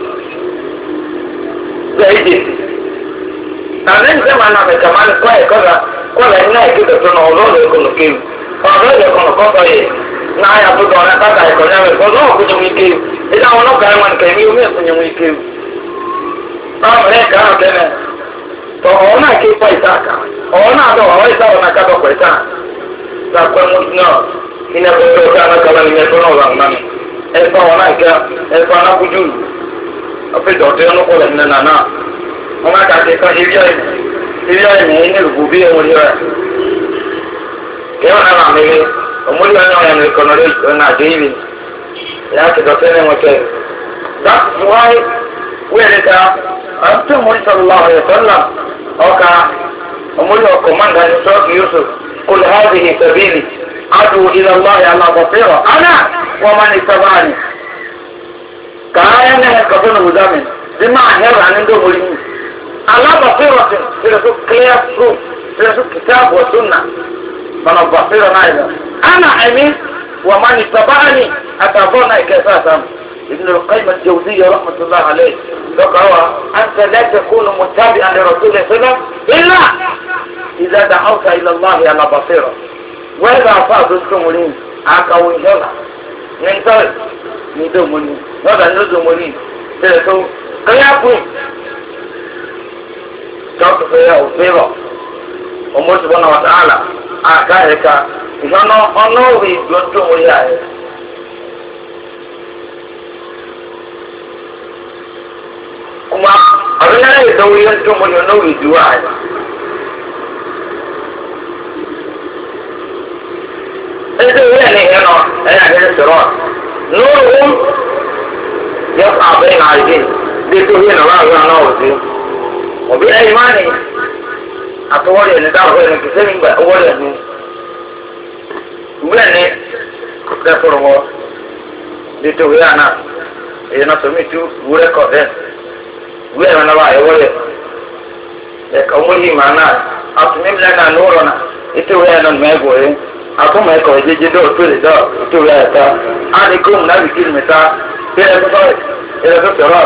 zaidi na nini sema na mekamani kwa ina ikito tuna ozozo ikono kiu ozozo ikono koto ye na haya tuto wanataka ikonyawe ozozo kunye mwikiu ila wanoka ya manikemi umie kunye mwikiu mreka hao tene to ona kipa itaka ona ado wawaisa wanakado kwa itaka za kwa mutino ina kutoka na kama nimetono uzangani elfa wanaika elfa wanakujulu apito oteno kola nana wọ́n máa kàtẹ́ kan ibi ọ̀yìn ní ìlú bí ẹ̀wọ̀n ní ọ̀rẹ́ kẹwọ́n náà máa mẹ́rẹ́ ọmọdé wọn náà yẹn kọ̀nà rẹ̀ ọ̀nà àdé ìbí ìyá kẹtọ̀ sẹ́ni wọn kẹ́ that's why wíwẹ̀rẹ̀ ká àtúntò mọ́rí sọ̀rọ̀ ọ̀rẹ́ sọ́nà ọ̀ka ọmọdé ọkọ̀ máa ní sọ́ọ̀kì yusuf kò lè hàbí ìsẹ̀bílì adù ilẹ̀ ọlọ́ọ̀yà alábọ̀fẹ́rọ̀ ana wọ́n máa ní sábàánì kàáyà náà kọ̀tún nùbùdámì bí máa hẹ́rọ àníndòmọ́rí على بصيرة في clear proof في كتاب وسنة من البصيرة أيضا أنا أمين ومن اتبعني أتظن كفاتا ابن القيم الجوزية رحمة الله عليه ذكر أنت لا تكون متابعا لرسول الله صلى الله عليه وسلم إلا إذا دعوت إلى الله على بصيرة وإذا أفاد السمولين أكوين جمع ننتظر ندومولين وذا ندومولين في clear proof tọ́kù fẹ́ yà òfin ọmọ tí wọn wà sàálà àká ẹ̀ka ìṣọ́nà ọ̀nà òwe ìdúró wọn yà ẹ̀. kuma abin da ya zawo yan tun wani ọ̀nà òwe ìdúró ẹ̀. ẹsẹ̀ ìwé ẹ̀ ní ìyẹn nọ ẹ̀yà ẹ̀ sọ̀rọ̀ lóòrùn yẹ fún abẹ́ náà ìdí bí tó yẹ nà láàrin ọ̀nà òsì. وبأيمانه أطولي أن تعرف أن كسامين بأولي أنه وبأني كفر الله لتوهيانا إذا نسميتو ورقة ذات وبأنا نبع أولي لك أمره معنا أتمم لنا نورنا إتوهيانا ما يقول أقوم هيكو يجي دور تولي دور إتوهيانا أنا يكون نبي كلمة إلى كفر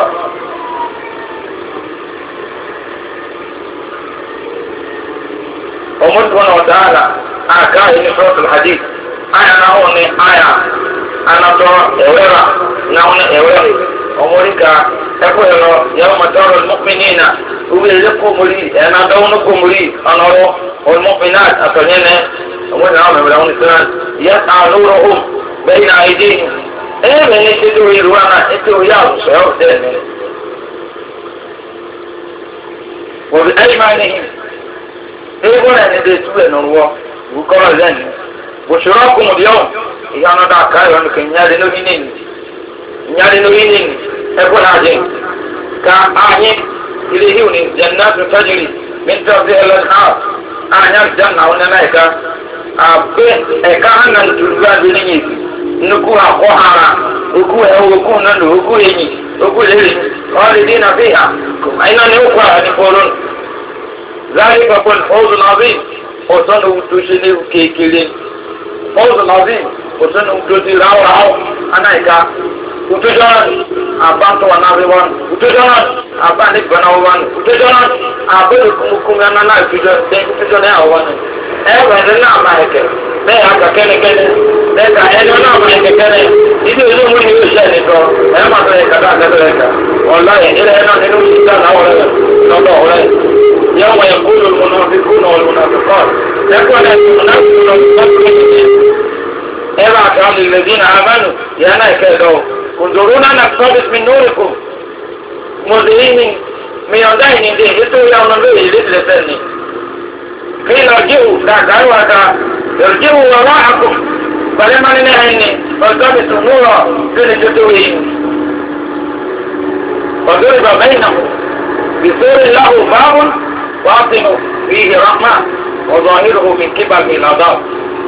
ومن سبحانه وتعالى أعكاه من سورة الحديث aya na ho ni aya anato ewera na ho ewera omorika ekwelo yawma taral mu'minina uwe leko muri na dawno ko muri anoro wal mu'minat atonyene omona na mebra on isran yas'aluruhum bayna aydihim mene kitu irwana eto yao so dene wa bi aymanihim bona ne de tuwe no wo ukora zani bushurakum al-yawm yana da kai wani kan yare no hinin nyari no hinin eko haje ka anye ile hiuni jannatu tajri min tahtiha al-anhar anya janna wona naika abe eka hanan turba bilinyi nuku akọ hara oku oku nanu oku enyi oku lere walidina fiha aina ne okwa ni polon zalika kul fawzun azim osanu utushine ukekele fawzun azim osanu ututi rawo anaika utujan abantu wanabewan utujan abani banawan utujan abedu kumukungana na utujan ya awan ewe na amaheke me aka kene me ka eno na amaheke kene idi ozo muri yo shani ko e ma to ka da ka wallahi ila ena enu shita na wala no do wala yawma yaqulu al-munafiquna wal munafiqat yakuna al-munafiquna ewa ka alladhina amanu yana ka انظرونا نقتبس من نوركم مذهين من يندهن دي يتو يوم نبيه لسلسلني قيل ارجعوا لا قالوا ارجعوا وراءكم فلما ننهيني فالتبسوا نورا قيل جدوين وضرب بينهم بسور له باب باطن فيه رحمة وظاهره من قبل العذاب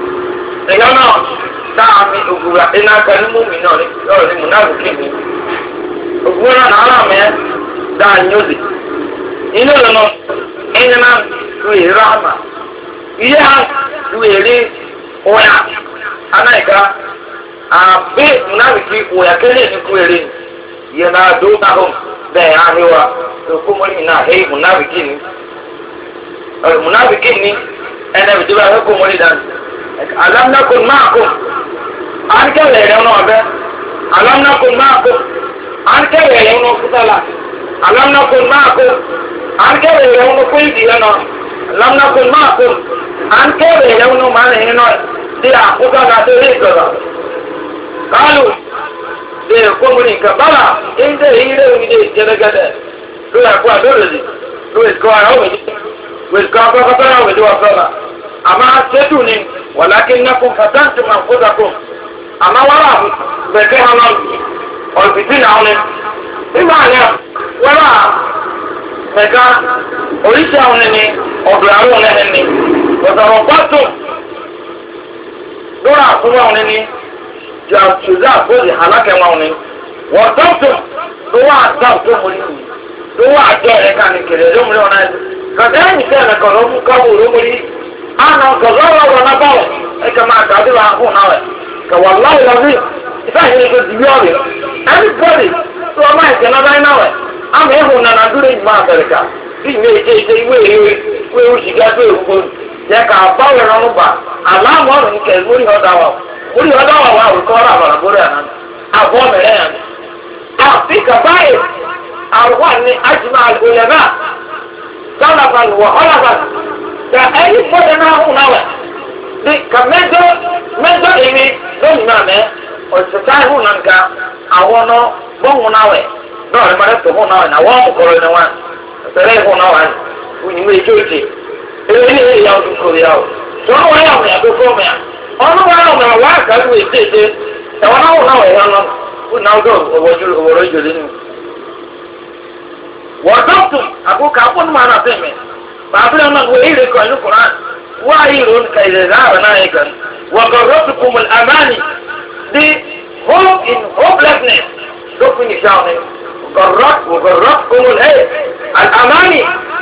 sáàmì ògùrà iná kanúmù mi náà ní múnáfíkì mi ògùrà náà aláàmẹ dáa nyóòdì inú lọ́nà ẹ̀yẹ́nà tó èrè àmà iye ha tó èrè ọ̀yà anáìka àbí múnáfíkì ọ̀yà kẹ́lẹ́ ní kú èrè yẹn náà dó dáhùn bẹ́ẹ̀ ahíwá òkú mọ́lì náà hẹ́ múnáfíkì ni múnáfíkì ni ẹnẹ́ bìtẹ́ bá fẹ́ kó mọ́lì dání alámúnákùn máa kó. Ankele yẹn náà bẹ alamnakun maako ankele yẹn náà kutala alamnakun maako ankele yẹn náà kuyidi yẹn náà alamnakun maako ankele yẹn náà maa nìyẹn náà di akuta náà di rí gbọdọ kaalu de komuni kabala inde yire wide jẹlẹgẹdẹ lórí akó adóòlì lórí kọ ara wòlí lórí kọ akọkọtọ ara wòlí wà sọlá àmà sẹtù ni wàlákin nakun fatantum anfusakum. Ama wala bẹ̀kẹ́ hàn náà ọ̀lùfìtì náà ni nígbà yẹn wala bẹ̀ka oríṣi àwọn ni ọ̀dọ̀ àwọn ọ̀nẹ́ni ni ọ̀dọ̀rọ̀ pàtó lórí àkúrò àwọn ni jàǹtùzà àkóso àlákẹ́ wọn ni wọ́n tọ́tù lówó àdá tó mórí ni lówó àjọ ẹ̀ ká ní kèrè ló mórí wọn náà kàtà ẹ̀yìn tẹ̀ ẹ̀ kọ̀ lọ́mú káwó ló mórí àná kọ̀ọ̀lọ́ wọn náà báwọ̀ ẹ̀ kẹ́ máa tàbí wà fún náà ẹ̀. Wallahi lazim ifa hini ko dibiori anybody so ama ike na dai nawe ama ehu na na dure ma America bi me je we usiga do ewu ya ka bawe na no ba ala mo nke muri hodawa wa ko ra bara bore anan abo mere yan Afrika bai arwani ajma al ulama salafan wa khalafan da ayi modana hu nawe di kamedo medo ini lónìí náà mẹ ọ̀sẹ̀ká ihun náà nǹka àwọn ọ̀nà bọ́ọ̀hún náà wẹ̀ náà ọ̀rẹ́ mọ́lẹ́ tó hún náà wẹ̀ náà wọ́n kọ̀rọ̀ ní wọn ọ̀sẹ̀rẹ́ ihun náà wà ní ìwé ìjọ ìjì ewé ní ìyá ọdún kòrò yà ó tó wọ́n wáyà ọ̀mẹ̀ àbí fún ọ̀mẹ̀ ọ̀nà wáyà ọ̀mẹ̀ wà á kàlù wẹ̀ tètè ẹ̀wọ̀n náà wọ̀ náà wẹ̀ yẹn fún náà ọdún òwòrò ìjọ lẹ́nu. wọ́n dọ́kítù àkókò àpọ̀nù máa náà fẹ́mi bàbá náà wọ ìrè kan inú kùnà wọ́n ayé ìrò nǹkan ìrẹ̀ وغرتكم الأماني the hope in hopelessness شوفوا نشاطي وغرتكم الأماني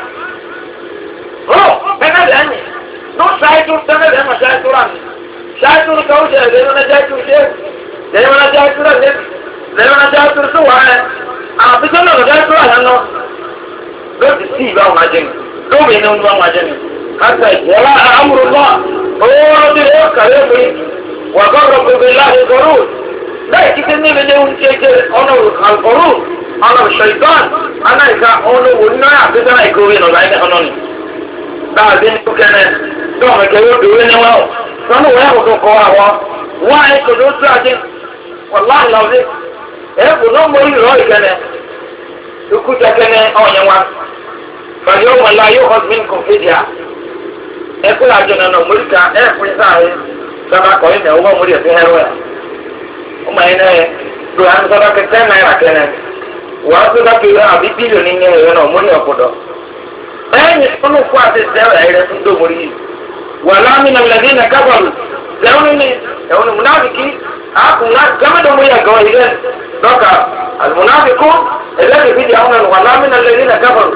هو أنا لأني نو شايتور سنة لما شايتوران شايتور كوشة زي ما نجايتور شيء زي ما نجايتور النبي زي ما نجايتور سواء بسنا نجايتور هنو لو تسيبا ومعجن لو بينهم ومعجن حتى يلا أمر الله هو الذي يكره وغركم بالله الغرور لا يكتني من يوم أنا الغرور أنا الشيطان أنا إذا أنا وإنا أبدا يكوين ولا إني أنوني بعدين كنا دوما كيو دوين واو فأنا وياخذ قواه واحد كدوس بعدين والله العظيم بنوم مري روي كنا يكوتا كنا أو يوم فاليوم لا يأخذ منكم فدية يقول أجنا نمرك يقول ساعي سبع كوين هو مري في هروي وما هنا دوام سبع كتير ما يركنا وأصلا كيلو أبي بيلو نيني هنا مري أقوله أين يكونوا فاضي سوا إذا سندو مري ولا من الذين كفروا زوني يقولون منافقين كما دموا يقولون ذكر المنافقون الذي في دعونا ولا من الذين كفروا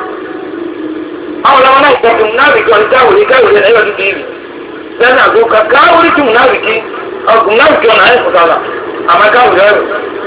أو لو نحن منافق ونكاول يكاول ينعيوا الدين لأن أقولك كاولك منافقين أو منافق ونعيش فصالا أما كاول يقول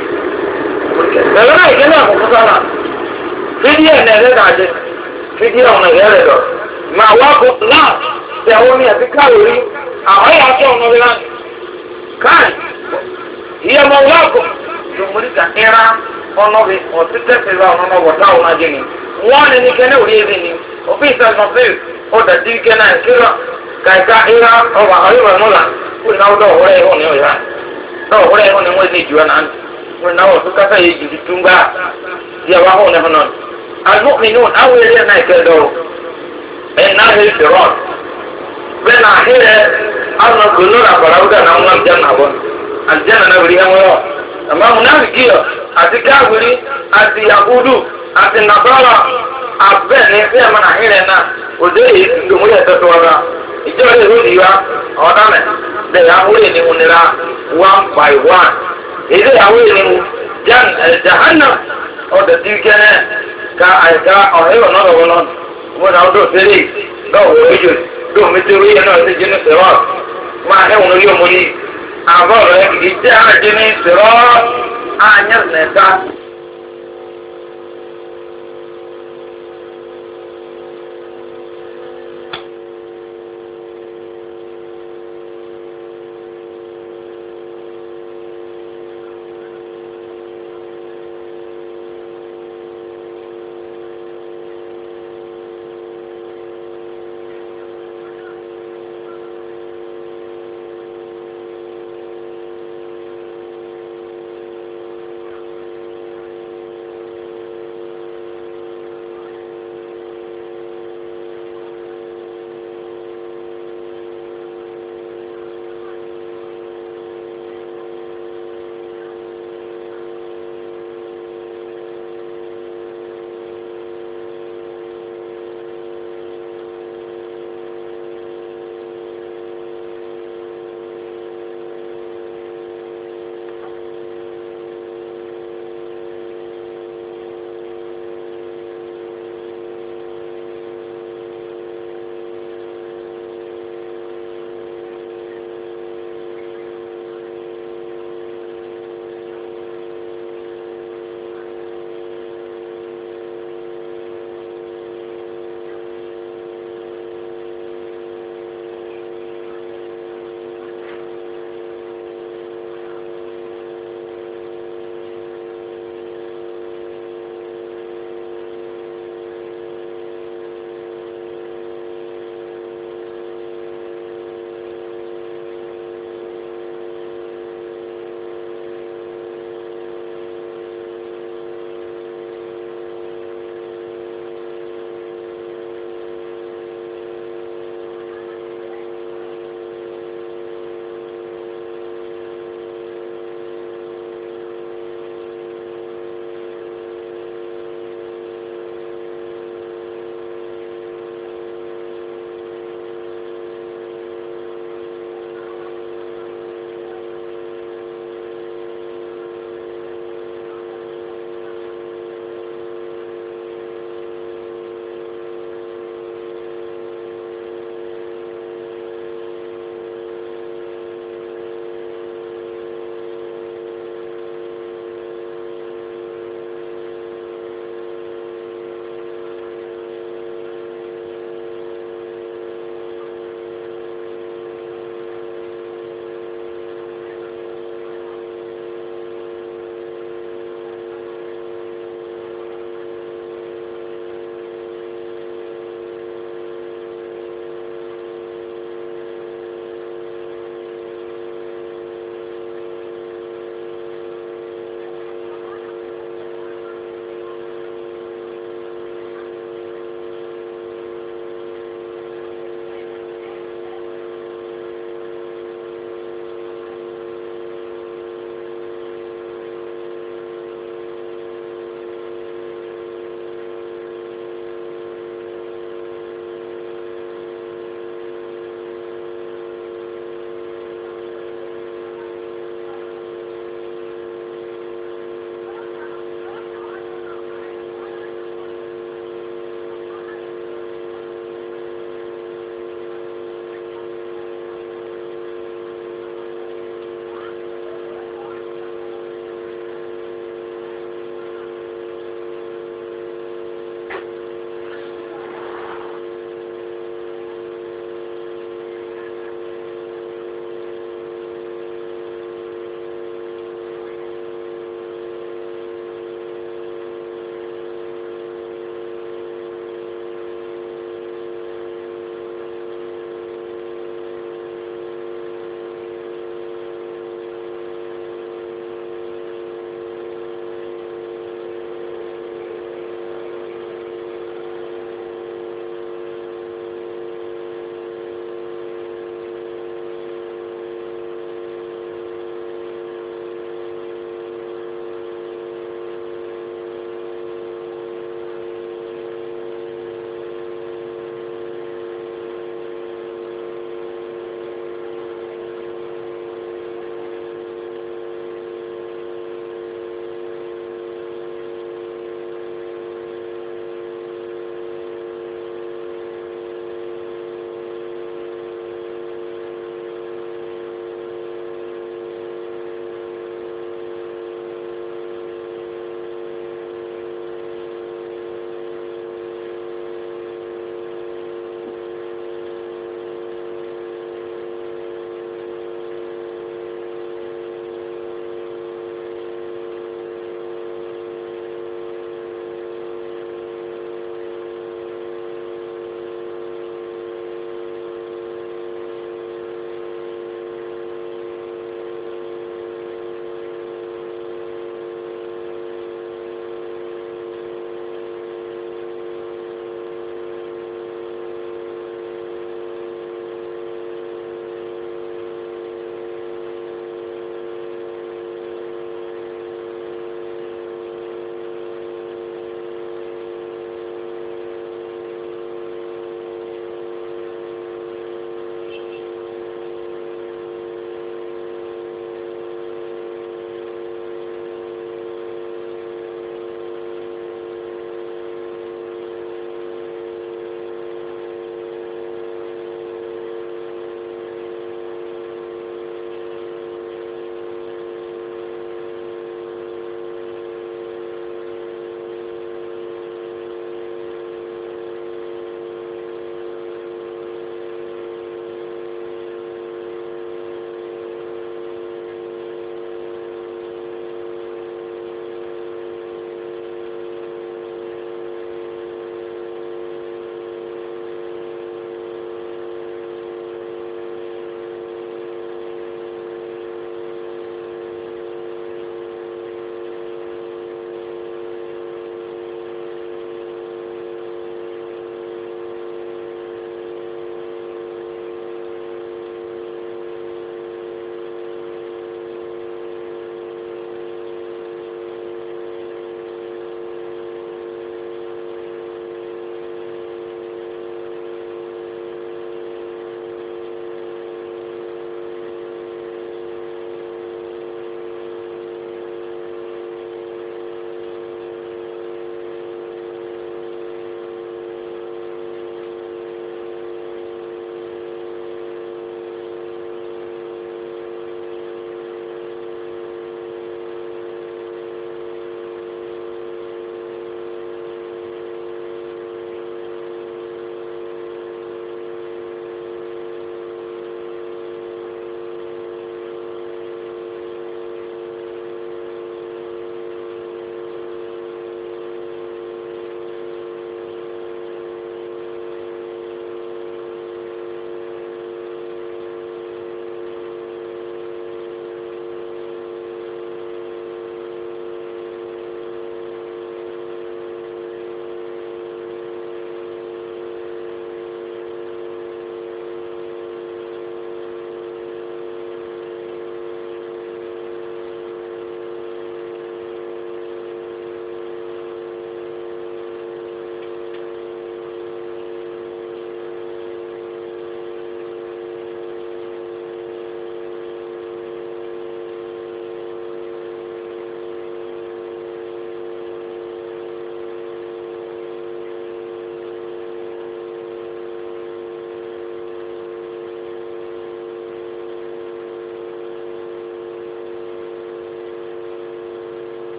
لأننا يكنا فصالا في دي أنه عجل في دي أنه يرد ما واقف لا تقولني أتكاولي أهي أتكاول نبلان كان هي مولاكم jumurika era ono bi otete wa ono wota ona jeni one ni kene ori ezini ofisa no fe o da di kena kira kai ka era o wa ayo wa nola ku na odo ore ho ni o ya no ore ho ni mwezi juwa nan ku na o suka sa yi ji tunga ya wa ho ne ho non al mu'minun awele na kedo na he sirat bena here arno kunura barauda na umam janna bon al janna na bari hawo amma munafiki àti káàbìrì àti yahudu àti nàbàrà abẹ́ ní ẹgbẹ́ ẹ̀mọ́nà ahìrẹ̀ náà òde yìí tòmúlẹ̀ tọ́tọ́ ọ̀rọ̀ ìjọ rẹ̀ ló di wa ọ̀dàmẹ̀ lè yàwúrẹ̀ ní múnira 1 by 1 èdè yàwúrẹ̀ ní mu jahannam ọ̀dọ̀ tí kẹ́nẹ́ ka àyíká ọ̀hẹ́rọ̀ náà lọ́wọ́ náà wọ́n náà ọdọ̀ tẹ́lẹ̀ lọ́wọ́ ìjọ dóòmítẹ́rì yẹn náà ti jẹ́ ní sẹ́wọ́ máa hẹ́wọ̀n lórí ọmọ yìí àbọ̀ rẹ̀ ìjẹ́ àjẹ́ ní sẹ́wọ́ anyar neta